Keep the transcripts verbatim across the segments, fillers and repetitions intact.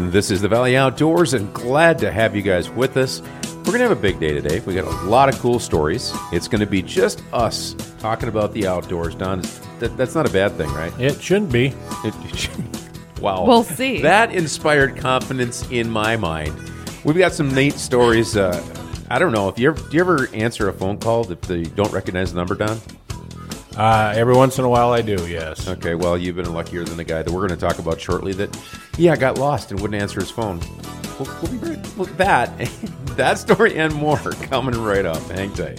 This is the Valley Outdoors, and glad to have you guys with us. We're going to have a big day today. We got a lot of cool stories. It's going to be just us talking about the outdoors. Don, that, that's not a bad thing, right? It shouldn't be. It, wow. We'll see. That inspired confidence in my mind. We've got some neat stories. Uh, I don't know. If you ever, do you ever answer a phone call if you don't recognize the number, Don? Uh, every once in a while I do, yes. Okay, well, you've been luckier than the guy that we're going to talk about shortly that, yeah, got lost and wouldn't answer his phone. We'll, we'll be right with that. That story and more coming right up. Hang tight.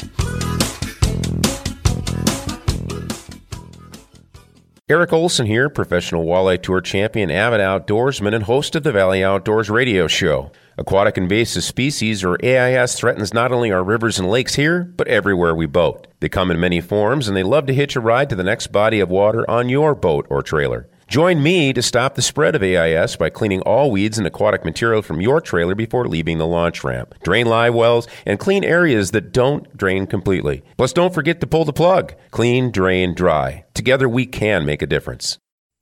Eric Olson here, professional walleye tour champion, avid outdoorsman, and host of the Valley Outdoors radio show. Aquatic invasive species, or A I S, threatens not only our rivers and lakes here, but everywhere we boat. They come in many forms, and they love to hitch a ride to the next body of water on your boat or trailer. Join me to stop the spread of A I S by cleaning all weeds and aquatic material from your trailer before leaving the launch ramp. Drain live wells and clean areas that don't drain completely. Plus, don't forget to pull the plug. Clean, drain, dry. Together, we can make a difference.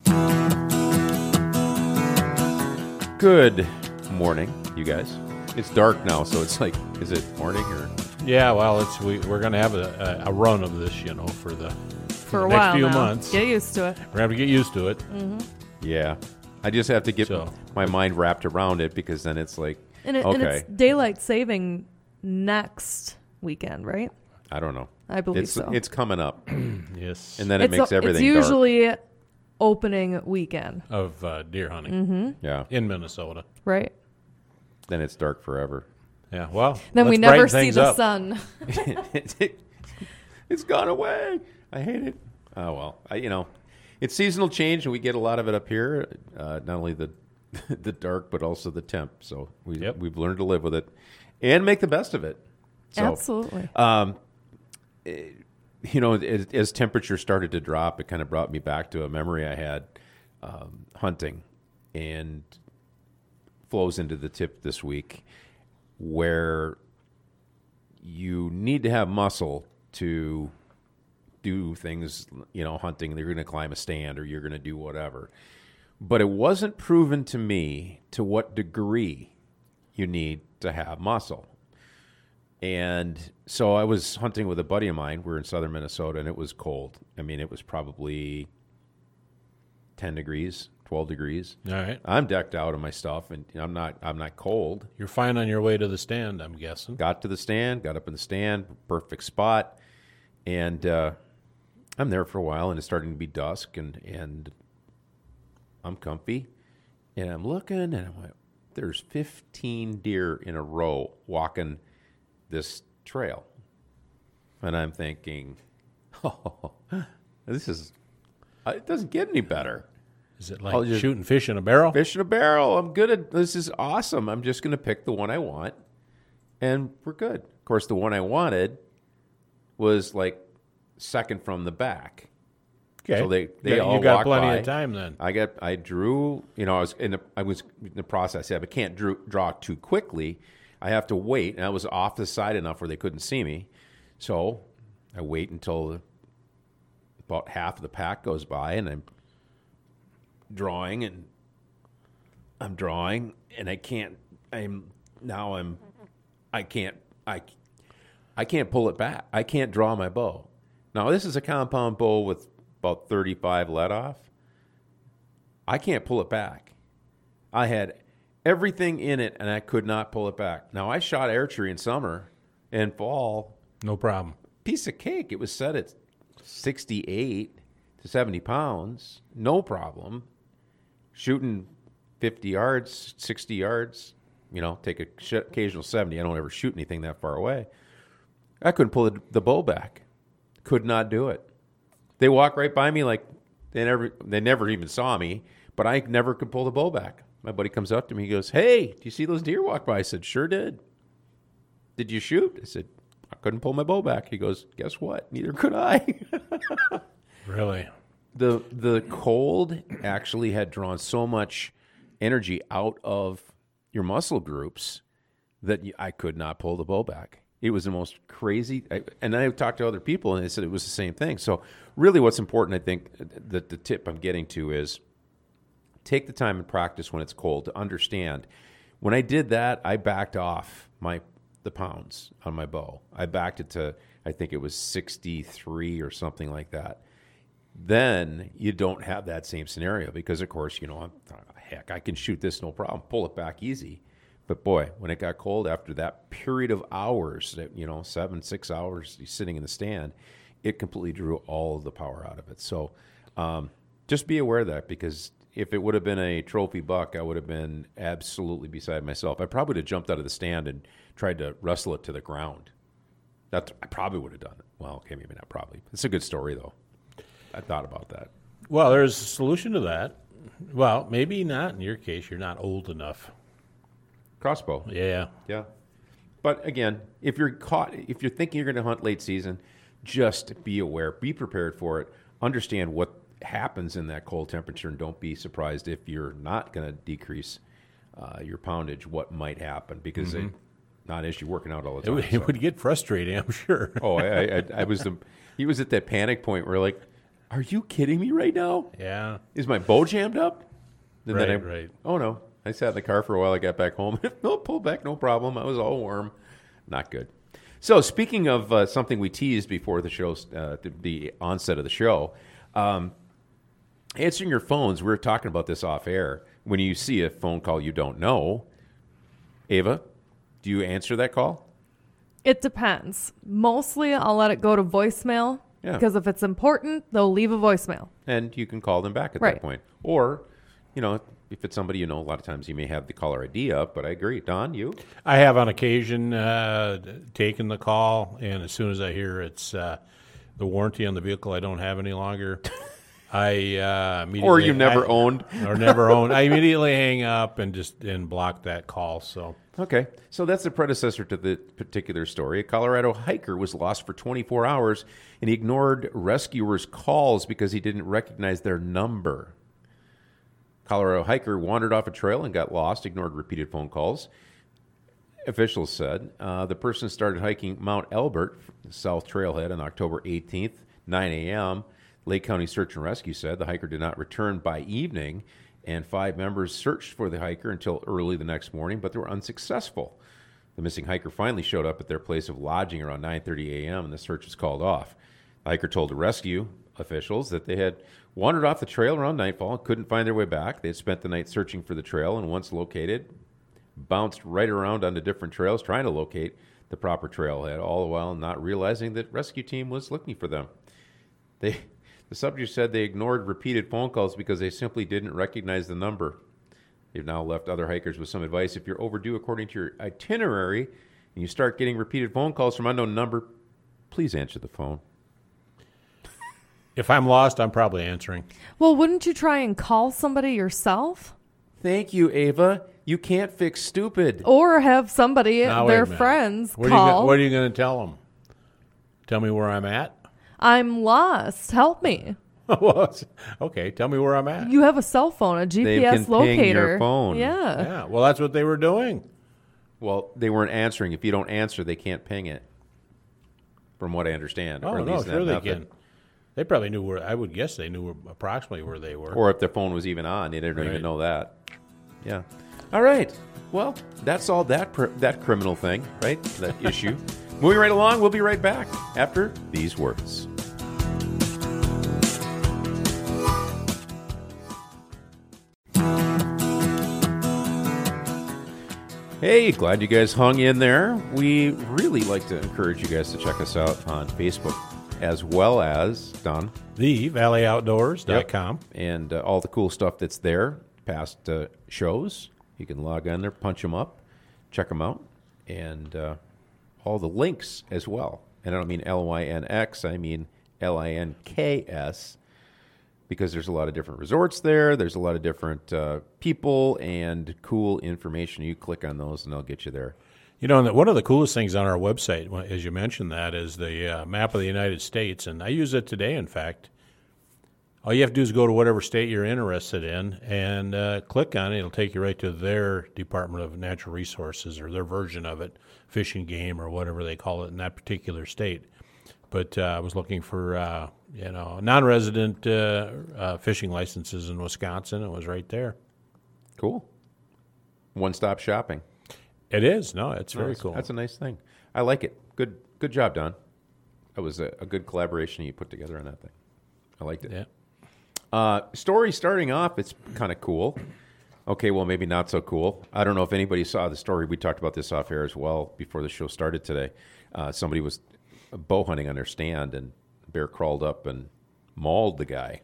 Good morning, you guys. It's dark now, so it's like, is it morning or? Yeah, well, it's we, we're going to have a, a, a run of this, you know, for the, For for a the next while few now. months. Get used to it. We're going to get used to it. Mm-hmm. Yeah. I just have to get So- my mind wrapped around it because then it's like, And, it, okay, and it's daylight saving next weekend, right? I don't know. I believe It's so. it's coming up, Yes. and then it it's, makes a- everything it's dark. usually opening weekend, of uh, deer hunting Mm-hmm. Yeah. in Minnesota. right? Then it's dark forever. Yeah, well, Then we let's never brighten see things the up. sun. It's gone away. I hate it. Oh well, I, you know, it's seasonal change, and we get a lot of it up here. Uh, not only the the dark, but also the temp. So we Yep. we've learned to live with it and make the best of it. So, Absolutely. Um, it- you know, as, as temperature started to drop, it kind of brought me back to a memory I had um, hunting, and flows into the tip this week, where you need to have muscle to do things, you know, hunting. You're going to climb a stand or you're going to do whatever. But it wasn't proven to me to what degree you need to have muscle. And so I was hunting with a buddy of mine. We're in southern Minnesota, and it was cold. I mean, it was probably ten degrees, twelve degrees. All right. I'm decked out in my stuff, and I'm not I'm not cold. You're fine on your way to the stand, I'm guessing. Got to the stand, got up in the stand, perfect spot, and uh, I'm there for a while, and it's starting to be dusk, and, and I'm comfy, and I'm looking, and I'm like, there's fifteen deer in a row walking this trail, and I'm thinking, oh, this is, it doesn't get any better. Is it like I'll just- shooting fish in a barrel? Fish in a barrel. I'm good at this. Is awesome. I'm just going to pick the one I want, and we're good. Of course, the one I wanted was like second from the back. Okay. So they they you, all you got walk plenty by. of time then. I got I drew. You know, I was in the I was in the process. Yeah, but can't drew, draw too quickly. I have to wait, and I was off the side enough where they couldn't see me. So I wait until about half of the pack goes by, and I'm drawing, and I'm drawing, and I can't. I'm now. I'm. I can't. I. I can't pull it back. I can't draw my bow. Now this is a compound bow with about thirty-five let off. I can't pull it back. I had everything in it, and I could not pull it back. Now I shot archery in summer and fall. No problem. Piece of cake. It was set at sixty-eight to seventy pounds. No problem. Shooting fifty yards, sixty yards, you know, take a sh- occasional seventy. I don't ever shoot anything that far away. I couldn't pull the, the bow back. Could not do it. They walk right by me like they never they never even saw me, but I never could pull the bow back. My buddy comes up to me. He goes, "Hey, do you see those deer walk by?" I said, "Sure did." "Did you shoot?" I said, "I couldn't pull my bow back." He goes, "Guess what? Neither could I." Really? The the cold actually had drawn so much energy out of your muscle groups that you, I could not pull the bow back. It was the most crazy. I, and I talked to other people, and they said it was the same thing. So really what's important, I think, that the tip I'm getting to is take the time and practice when it's cold to understand. When I did that, I backed off my the pounds on my bow. I backed it to, I think it was sixty-three or something like that. Then you don't have that same scenario because, of course, you know, I'm, heck, I can shoot this no problem, pull it back easy. But boy, when it got cold after that period of hours, that you know, seven, six hours sitting in the stand, it completely drew all of the power out of it. So um, just be aware of that, because if it would have been a trophy buck, I would have been absolutely beside myself. I probably would have jumped out of the stand and tried to wrestle it to the ground. That I probably would have done it. Well, okay, maybe not probably. It's a good story, though. I thought about that. Well, there's a solution to that. Well, maybe not in your case. You're not old enough. Crossbow. Yeah. Yeah. But again, if you're caught, if you're thinking you're going to hunt late season, just be aware, be prepared for it, understand what happens in that cold temperature, and don't be surprised if you're not going to decrease uh, your poundage, what might happen, because mm-hmm. it, not as you're working out all the It time. would, so. it would get frustrating, I'm sure. oh, I, I, I was the, he was at that panic point where like, are you kidding me right now? Yeah. Is my bow jammed up? And right, then I, right. Oh, no. I sat in the car for a while. I got back home. no, pull back, no problem. I was all warm. Not good. So speaking of uh, something we teased before the show, uh, the, the onset of the show, um, answering your phones, we were talking about this off air. When you see a phone call you don't know, Ava, do you answer that call? It depends. Mostly I'll let it go to voicemail Yeah. because if it's important, they'll leave a voicemail. And you can call them back at Right. that point. Or, you know, if it's somebody you know, a lot of times you may have the caller I D up, but I agree. Don, you? I have on occasion uh, taken the call, and as soon as I hear it's uh, the warranty on the vehicle I don't have any longer, I uh, immediately... Or you never I, owned. Or never owned. I immediately hang up and just and block that call, so... Okay, so that's the predecessor to the particular story. A Colorado hiker was lost for twenty-four hours, and he ignored rescuers' calls because he didn't recognize their number. Colorado hiker wandered off a trail and got lost, ignored repeated phone calls. Officials said uh, the person started hiking Mount Elbert, South Trailhead, on October eighteenth, nine a.m. Lake County Search and Rescue said the hiker did not return by evening, and five members searched for the hiker until early the next morning, but they were unsuccessful. The missing hiker finally showed up at their place of lodging around nine thirty a.m., and the search was called off. The hiker told the rescue officials that they had wandered off the trail around nightfall and couldn't find their way back. They had spent the night searching for the trail, and once located, bounced right around onto different trails trying to locate the proper trailhead, all the while not realizing that rescue team was looking for them. They... The subject said they ignored repeated phone calls because they simply didn't recognize the number. They've now left other hikers with some advice. If you're overdue according to your itinerary and you start getting repeated phone calls from unknown number, please answer the phone. If I'm lost, I'm probably answering. Well, wouldn't you try and call somebody yourself? Thank you, Ava. You can't fix stupid. Or have somebody, Now, wait a their minute. friends, What are you call. go- what are you going to tell them? Tell me where I'm at? I'm lost. Help me. Well, okay, tell me where I'm at. You have a cell phone, a G P S They can ping locator. your phone. Yeah. Yeah, well, that's what they were doing. Well, they weren't answering. If you don't answer, they can't ping it, from what I understand. Oh, or at no, least sure that they method. can. They probably knew where, I would guess they knew approximately where they were. Or if their phone was even on, they didn't Right. even know that. Yeah. All right. Well, that's all that pr- that criminal thing, right? That issue. Moving right along, we'll be right back after these words. Hey, glad you guys hung in there. We really like to encourage you guys to check us out on Facebook, as well as, Don, the valley outdoors dot com. and uh, all the cool stuff that's there, past uh, shows. You can log on there, punch them up, check them out, and uh, all the links as well. And I don't mean L Y N X, I mean L I N K S, because there's a lot of different resorts there. There's a lot of different uh, people and cool information. You click on those, and they'll get you there. You know, and one of the coolest things on our website, as you mentioned that, is the uh, map of the United States. And I use it today, in fact. All you have to do is go to whatever state you're interested in and uh, click on it. It'll take you right to their Department of Natural Resources or their version of it, Fish and Game or whatever they call it in that particular state. But uh, I was looking for uh, you know, non-resident uh, uh, fishing licenses in Wisconsin. It was right there. Cool. One-stop shopping. It is. No, it's very Nice. cool. That's a nice thing. I like it. Good good job, Don. That was a, a good collaboration you put together on that thing. I liked it. Yeah. Uh, story starting off, it's kind of cool. Okay, well, maybe not so cool. I don't know if anybody saw the story. We talked about this off air as well before the show started today. Uh, somebody was bow hunting on their stand, and a bear crawled up and mauled the guy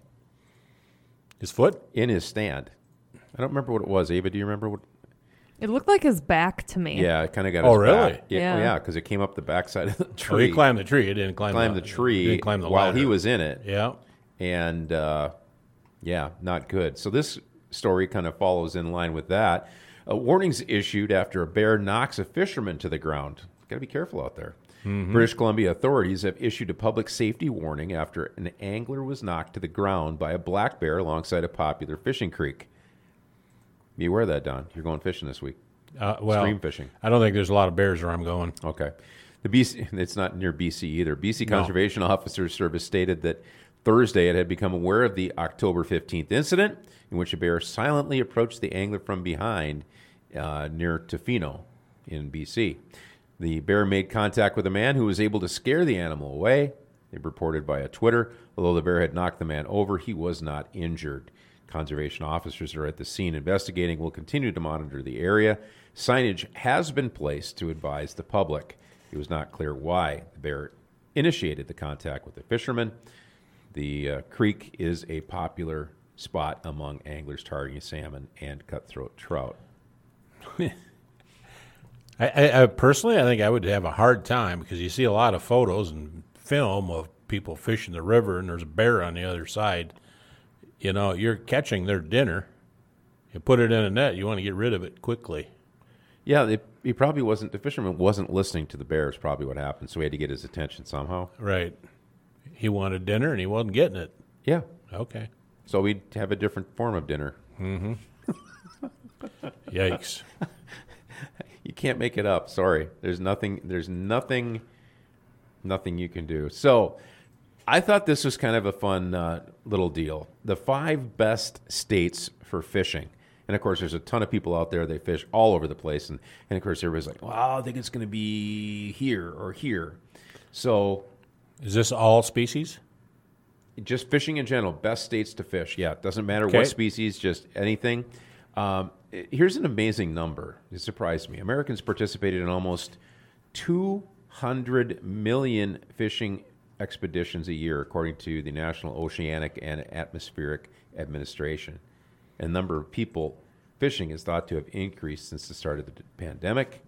His foot? in his stand. I don't remember what it was. Ava, do you remember what? It looked like his back to me. Yeah, it kind of got Oh, his really? back. Yeah, Yeah. yeah, because it came up the backside of the Oh, tree. he climbed the tree. He didn't climb, climbed the, the tree Didn't climb the while ladder. he was in it. Yeah. And uh, yeah, not good. So this story kind of follows in line with that. Uh, warnings issued after a bear knocks a fisherman to the ground. Got to be careful out there. Mm-hmm. British Columbia authorities have issued a public safety warning after an angler was knocked to the ground by a black bear alongside a popular fishing creek. Be aware of that, Don. You're going fishing this week. Uh, well, Stream fishing. I don't think there's a lot of bears where I'm going. Okay. The B C, it's not near B C either. B C No. Conservation Officers Service stated that Thursday it had become aware of the October fifteenth incident in which a bear silently approached the angler from behind uh, near Tofino in B C. The bear made contact with a man who was able to scare the animal away. They reported via Twitter. Although the bear had knocked the man over, he was not injured. Conservation officers are at the scene investigating. Will continue to monitor the area. Signage has been placed to advise the public. It was not clear why the bear initiated the contact with the fisherman. The uh, creek is a popular spot among anglers targeting salmon and cutthroat trout. I, I, I personally, I think I would have a hard time because you see a lot of photos and film of people fishing the river, and there's a bear on the other side. You know, you're catching their dinner. You put it in a net. You want to get rid of it quickly. Yeah, it, he probably wasn't, the fisherman wasn't listening to the bear is probably what happened, so we had to get his attention somehow. Right. He wanted dinner, and he wasn't getting it. Yeah, Okay. so we'd have a different form of dinner. Yikes. You can't make it up. Sorry. There's nothing, there's nothing, nothing you can do. So I thought this was kind of a fun uh, little deal. The five best states for fishing. And of course, there's a ton of people out there. They fish all over the place. And, and of course, everybody's like, well, I think it's going to be here or here. So Is this all species? just fishing in general, best states to fish. Yeah, it doesn't matter Okay. what species, just anything. Um, i- here's an amazing number. It surprised me. Americans participated in almost two hundred million fishing expeditions a year, according to the National Oceanic and Atmospheric Administration. And the number of people fishing is thought to have increased since the start of the pandemic.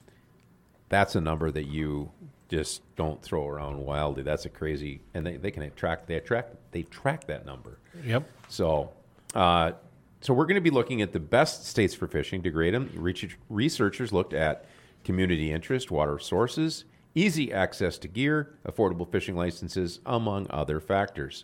That's a number that you just don't throw around wildly. That's a crazy, and they, they can attract, they attract, they track that number. Yep. So, uh, so we're going to be looking at the best states for fishing to grade them. Research- Researchers looked at community interest, water sources, easy access to gear, affordable fishing licenses, among other factors.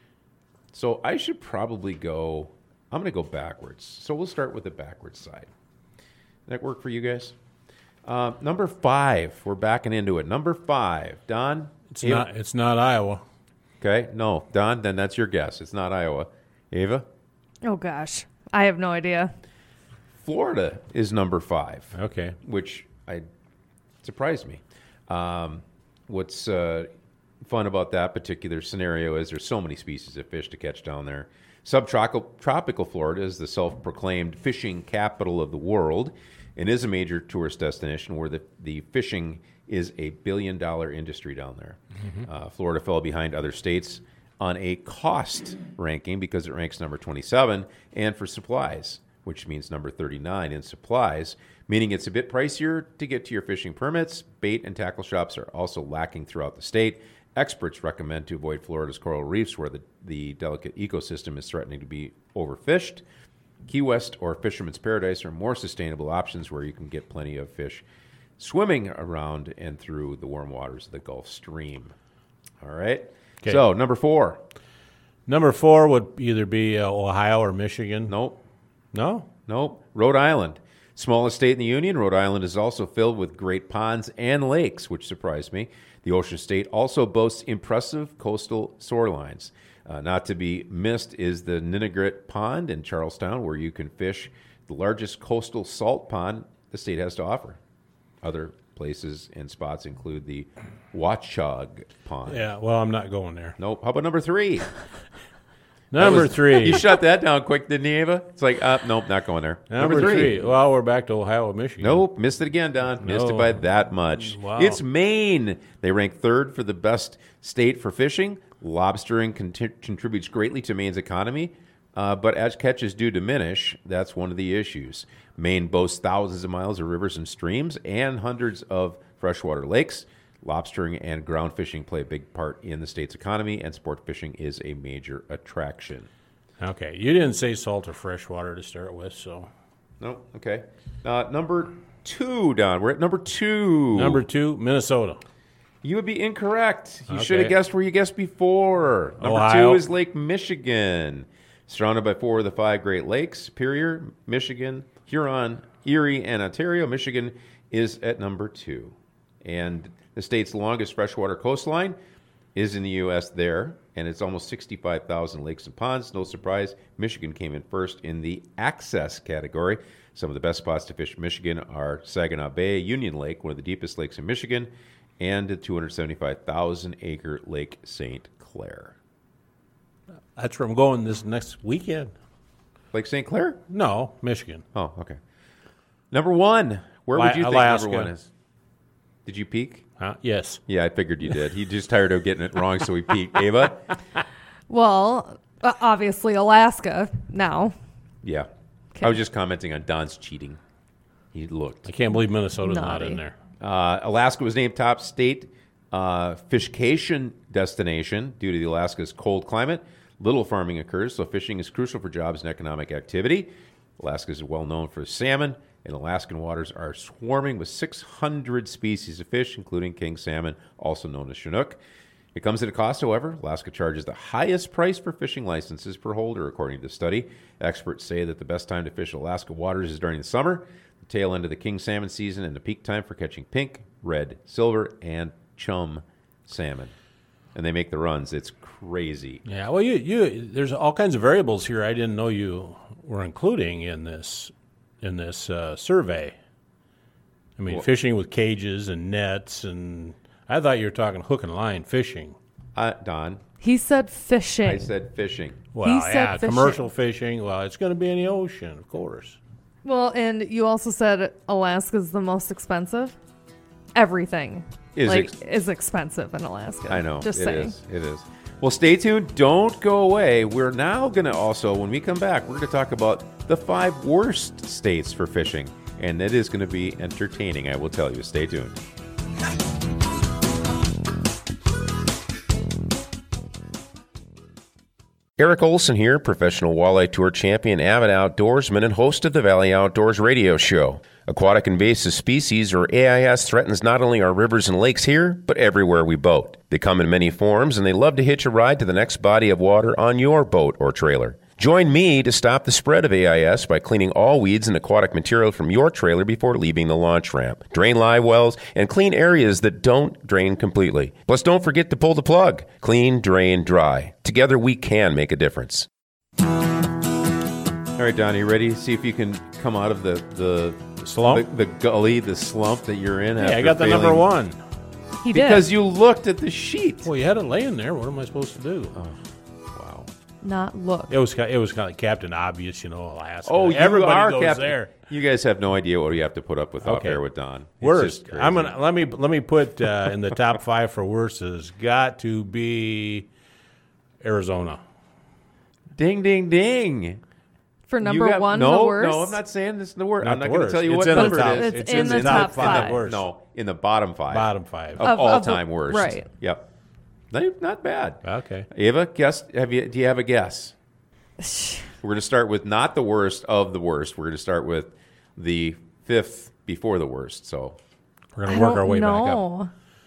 So I should probably go, I'm going to go backwards. So we'll start with the backwards side. That work for you guys? Uh, number five, we're backing into it. Number five, Don. It's Ava? not. It's not Iowa. Okay, no, Don. Then that's your guess. It's not Iowa. Ava, Oh gosh, I have no idea. Florida is number five, Okay. which I surprised me. Um, what's uh, fun about that particular scenario is there's so many species of fish to catch down there. Subtropical tropical Florida is the self-proclaimed fishing capital of the world and is a major tourist destination where the, the fishing is a billion-dollar industry down there. Uh, Florida fell behind other states on a cost ranking because it ranks number twenty-seven, and for supplies, which means number thirty-nine in supplies, meaning it's a bit pricier to get to your fishing permits. Bait and tackle shops are also lacking throughout the state. Experts recommend to avoid Florida's coral reefs where the, the delicate ecosystem is threatening to be overfished. Key West or Fisherman's Paradise are more sustainable options where you can get plenty of fish swimming around and through the warm waters of the Gulf Stream. All right. Okay. So, number four. Number four would either be uh, Ohio or Michigan. Nope. No. Nope. Rhode Island. Smallest state in the Union, Rhode Island is also filled with great ponds and lakes, which surprised me. The ocean state also boasts impressive coastal shorelines. Uh, not to be missed is the Ninigret Pond in Charlestown, where you can fish the largest coastal salt pond the state has to offer. Other places and spots include the Watchog Pond. Yeah, well, I'm not going there. Nope. How about number three? Number was- three. You shut that down quick, didn't you, Ava? It's like, uh, nope, not going there. Number, three. Well, we're back to Ohio, Michigan. Nope, missed it again, Don. Missed it No. by that much. Wow. It's Maine. They rank third for the best state for fishing. Lobstering conti- contributes greatly to Maine's economy, uh, but as catches do diminish, that's one of the issues. Maine boasts thousands of miles of rivers and streams and hundreds of freshwater lakes. Lobstering and ground fishing play a big part in the state's economy, and sport fishing is a major attraction. Okay, you didn't say salt or freshwater to start with, so. No, okay. Uh, number two, Don. We're at number two. Number two, Minnesota. You would be incorrect. You Okay. should have guessed where you guessed before. Number Ohio. two is Lake Michigan. Surrounded by four of the five Great Lakes, Superior, Michigan, Huron, Erie, and Ontario, Michigan is at number two. And the state's longest freshwater coastline is in the U S there, and it's almost sixty-five thousand lakes and ponds. No surprise, Michigan came in first in the access category. Some of the best spots to fish in Michigan are Saginaw Bay, Union Lake, one of the deepest lakes in Michigan, and the two hundred seventy-five thousand acre Lake Saint Clair. That's where I'm going this next weekend. Lake Saint Clair? No, Michigan. Oh, okay. Number one. Where would Ala- you think Alaska. number one is? Did you peek? Huh? Yes. Yeah, I figured you did. He just tired of getting it wrong, so he peeked. Ava? Well, uh, obviously Alaska now. Yeah. Okay. I was just commenting on Don's cheating. He looked. I can't believe Minnesota's not Naughty. in there. Uh, Alaska was named top state uh, fishcation destination due to the Alaska's cold climate. Little farming occurs, so fishing is crucial for jobs and economic activity. Alaska is well known for salmon, and Alaskan waters are swarming with six hundred species of fish, including king salmon, also known as Chinook. It comes at a cost, however. Alaska charges the highest price for fishing licenses per holder, according to the study. Experts say that the best time to fish Alaska waters is during the summer, the tail end of the king salmon season, and the peak time for catching pink, red, silver, and chum salmon. And they make the runs. It's crazy. Yeah, well, you, you there's all kinds of variables here I didn't know you were including in this in this uh, survey. I mean, Well- fishing with cages and nets, and I thought you were talking hook and line fishing. Uh, Don, He said fishing. I said fishing. Well, said yeah, fishing. commercial fishing. Well, it's going to be in the ocean, of course. Well, and you also said Alaska's the most expensive. Everything Is like ex- is expensive in Alaska. I know. Just it saying. is. It is. Well, stay tuned. Don't go away. We're now going to also, when we come back, we're going to talk about the five worst states for fishing. And it is going to be entertaining, I will tell you. Stay tuned. Eric Olson here, professional walleye tour champion, avid outdoorsman, and host of the Valley Outdoors radio show. Aquatic invasive species, or A I S, threatens not only our rivers and lakes here, but everywhere we boat. They come in many forms, and they love to hitch a ride to the next body of water on your boat or trailer. Join me to stop the spread of A I S by cleaning all weeds and aquatic material from your trailer before leaving the launch ramp. Drain live wells and clean areas that don't drain completely. Plus, don't forget to pull the plug. Clean, drain, dry. Together, we can make a difference. All right, Don, you ready? See if you can come out of the the Slump? the, the gully, the slump that you're in. Hey, after I got the failing- number one. He did. Because you looked at the sheet. Well, you had it laying there. What am I supposed to do? Wow. Not look. It was ki- it was kind of like Captain Obvious, you know, Alaska. Oh, you everybody are goes Captain. there. You guys have no idea what you have to put up with out Okay. there with Don. It's Worst. just crazy. I'm gonna let me let me put uh, in the top five for worst has got to be Arizona. Ding, ding, ding. For You number got- one, no, the worst. No, I'm not saying this is the worst. Not I'm not the going to worst. tell you It's what in the number top- it is. It's in the top five. worst. No, in the bottom five. Bottom five. Of, Of- all of the- time worst. right. Yep. Not, not bad. Okay. Ava, guess. Have you? Do you have a guess? We're going to start with not the worst of the worst. We're going to start with the fifth before the worst. So We're I gonna work don't our way back up. know.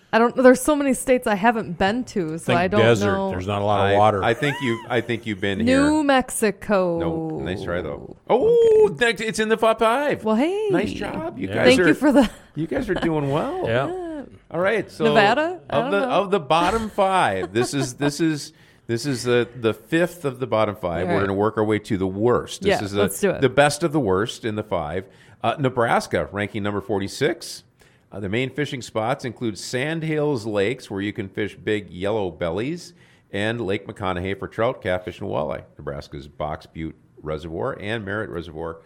I don't. There's so many states I haven't been to, so Think I don't desert. know. There's not a lot of I, water. I think you. I think you've been New here. Mexico. No, nice try though. Oh, that- it's in the top five. Well, hey. Nice job, you Yeah. guys. Thank are, you for the You guys are doing well. yeah. All right. So Nevada? I of don't the know. of the bottom five. This is this is this is the the fifth of the bottom five. All We're right. going to work our way to the worst. This Yeah, is the, let's do it. the best of the worst in the five. Uh, Nebraska ranking number forty-six. Uh, the main fishing spots include Sandhills Lakes, where you can fish big yellow bellies, and Lake McConaughey for trout, catfish, and walleye. Nebraska's Box Butte Reservoir and Merritt Reservoir,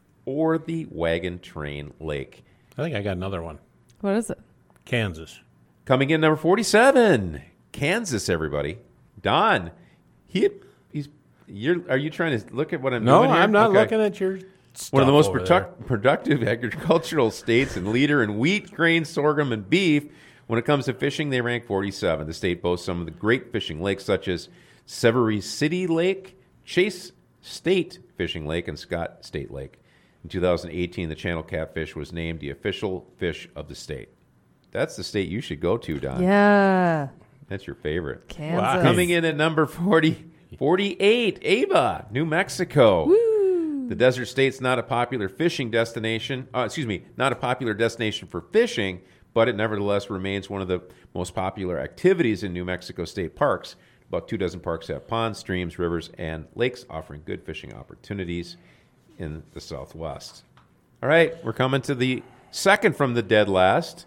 or the Wagon Train Lake. I think I got another one. what is it? Kansas. Coming in number forty-seven, Kansas. Everybody, Don. He he's. You're. Are you trying to look at what I'm No, doing here? I'm not Okay. looking at your One of the most stuff over there. produc- productive agricultural states and leader in wheat, grain, sorghum, and beef. When it comes to fishing, they rank forty-seven. The state boasts some of the great fishing lakes, such as Severy City Lake, Chase State Fishing Lake, and Scott State Lake. In two thousand eighteen, the channel catfish was named the official fish of the state. That's the state you should go to, Don. Yeah, That's your favorite. Kansas. Wow. Coming in at number forty, forty-eight, Ava, New Mexico. The desert state's not a popular fishing destination. Uh, excuse me, not a popular destination for fishing, but it nevertheless remains one of the most popular activities in New Mexico state parks. About two dozen parks have ponds, streams, rivers, and lakes offering good fishing opportunities in the Southwest. All right, we're coming to the second from the dead last.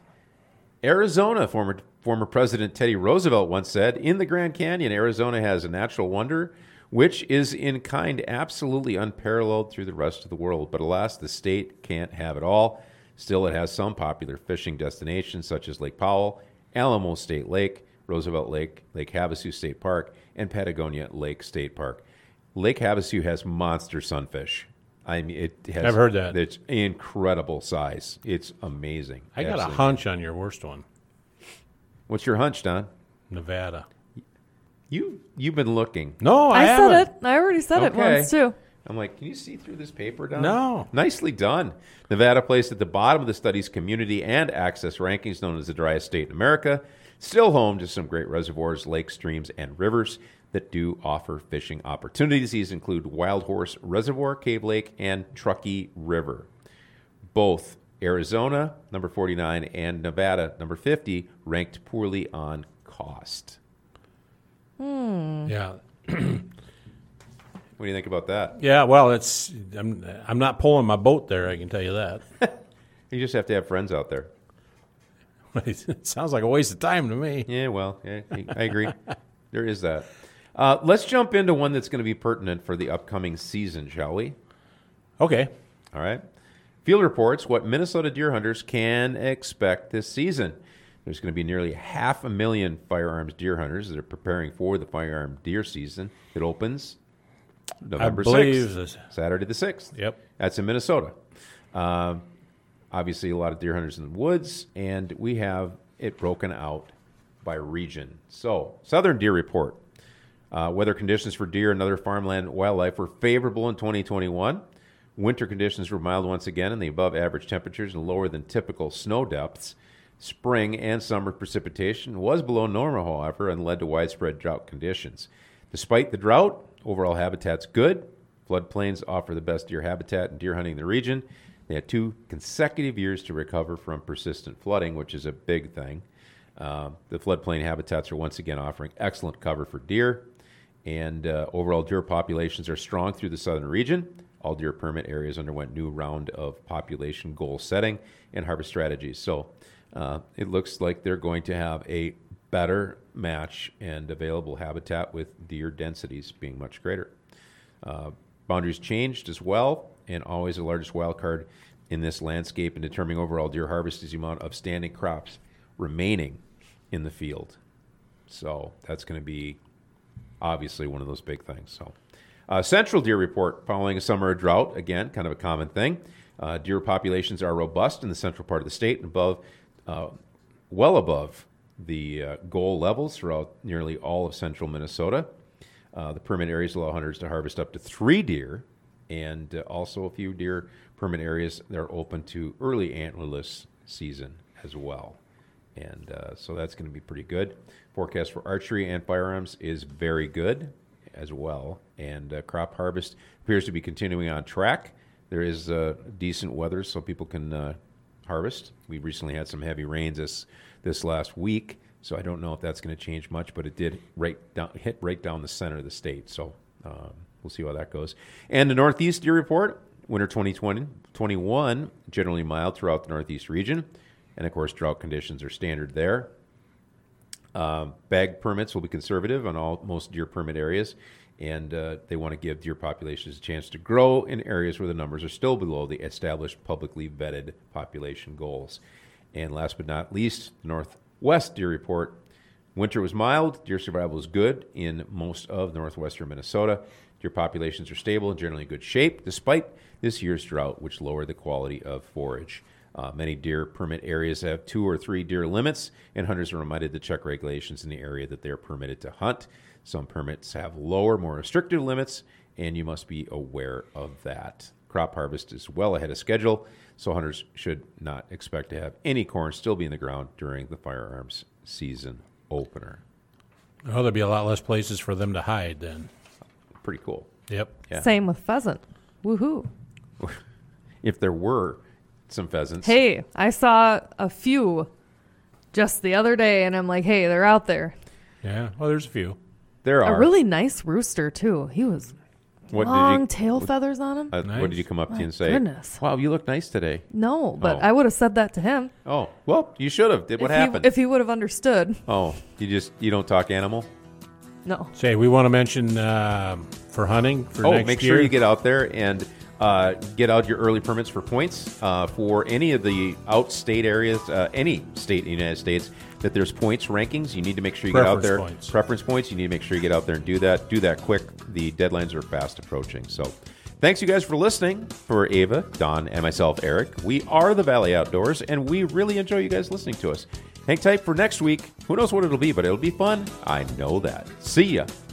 Arizona, former former President Teddy Roosevelt once said, in the Grand Canyon, Arizona has a natural wonder which is in kind absolutely unparalleled through the rest of the world. But alas, the state can't have it all. Still, it has some popular fishing destinations such as Lake Powell, Alamo State Lake, Roosevelt Lake, Lake Havasu State Park, and Patagonia Lake State Park. Lake Havasu has monster sunfish. I mean, it has. I've heard that. It's incredible size. It's amazing. I got a Absolutely. hunch on your worst one. What's your hunch, Don? Nevada. You you've been looking. No, I, I haven't. said it. I already said it Okay. once too. I'm like, can you see through this paper, Don? No. Nicely done. Nevada placed at the bottom of the study's community and access rankings, known as the driest state in America. Still home to some great reservoirs, lakes, streams, and rivers that do offer fishing opportunities. These include Wild Horse Reservoir, Cave Lake, and Truckee River. Both Arizona, number forty-nine, and Nevada, number fifty, ranked poorly on cost. Yeah. What do you think about that? Yeah, well, it's I'm I'm not pulling my boat there, I can tell you that. You just have to have friends out there. It sounds like a waste of time to me. Yeah, well, yeah, I agree. There is that. Uh, let's jump into one that's going to be pertinent for the upcoming season, shall we? Okay. All right. Field reports what Minnesota deer hunters can expect this season. There's going to be nearly half a million firearms deer hunters that are preparing for the firearm deer season. It opens November believe sixth, this- Saturday the sixth. Yep. That's in Minnesota. Um, obviously, a lot of deer hunters in the woods, and we have it broken out by region. So, Southern Deer Report. Uh, weather conditions for deer and other farmland wildlife were favorable in twenty twenty-one. Winter conditions were mild once again, and the above average temperatures and lower than typical snow depths. Spring and summer precipitation was below normal, however, and led to widespread drought conditions. Despite the drought, overall habitat's good. Floodplains offer the best deer habitat and deer hunting in the region. They had two consecutive years to recover from persistent flooding, which is a big thing. Uh, the floodplain habitats are once again offering excellent cover for deer, and uh, overall deer populations are strong through the southern region. All deer permit areas underwent new round of population goal setting and harvest strategies. So uh, it looks like they're going to have a better match and available habitat with deer densities being much greater. Uh, boundaries changed as well, and always the largest wild card in this landscape in determining overall deer harvest is the amount of standing crops remaining in the field. So that's going to be obviously one of those big things. So, uh, Central Deer Report following a summer of drought, again, kind of a common thing. Uh, deer populations are robust in the central part of the state and above, uh, well above the uh, goal levels throughout nearly all of central Minnesota. Uh, the permit areas allow hunters to harvest up to three deer, and uh, also a few deer permit areas that are open to early antlerless season as well. And uh, so that's going to be pretty good. Forecast for archery and firearms is very good as well. And uh, crop harvest appears to be continuing on track. There is uh, decent weather so people can uh, harvest. We recently had some heavy rains this, this last week, so I don't know if that's going to change much, but it did right down, hit right down the center of the state. So um, we'll see how that goes. And the Northeast Deer Report, winter twenty twenty twenty-one, generally mild throughout the Northeast region. And, of course, drought conditions are standard there. Uh, bag permits will be conservative on all most deer permit areas, and uh, they want to give deer populations a chance to grow in areas where the numbers are still below the established publicly vetted population goals. And last but not least, the Northwest Deer Report. Winter was mild. Deer survival is good in most of northwestern Minnesota. Deer populations are stable and generally in good shape, despite this year's drought, which lowered the quality of forage. Uh, many deer permit areas have two or three deer limits, and hunters are reminded to check regulations in the area that they are permitted to hunt. Some permits have lower, more restrictive limits, and you must be aware of that. Crop harvest is well ahead of schedule, so hunters should not expect to have any corn still be in the ground during the firearms season opener. Oh, there'll be a lot less places for them to hide then. Pretty cool. Yep. Yeah. Same with pheasant. Woohoo. If there were some pheasants. Hey, I saw a few just the other day, and I'm like, hey, they're out there. Yeah, well, there's a few. There are. A really nice rooster, too. He was what long did you, tail feathers on him. uh, Nice. What did you come up to My you and say? goodness. Wow, you look nice today. No, but Oh. I would have said that to him. Oh, well, you should have. Did what if happened? He, if he would have understood. oh, you just you don't talk animal. No. Say, we want to mention um, for hunting for Oh, next make year. sure you get out there and uh, get out your early permits for points uh, for any of the outstate areas, uh, any state in the United States that there's points rankings. You need to make sure you get out Preference there. points. Preference points. You need to make sure you get out there and do that. Do that quick. The deadlines are fast approaching. So thanks you guys for listening. For Ava, Don, and myself, Eric, we are the Valley Outdoors, and we really enjoy you guys listening to us. Hang tight for next week. Who knows what it'll be, but it'll be fun. I know that. See ya.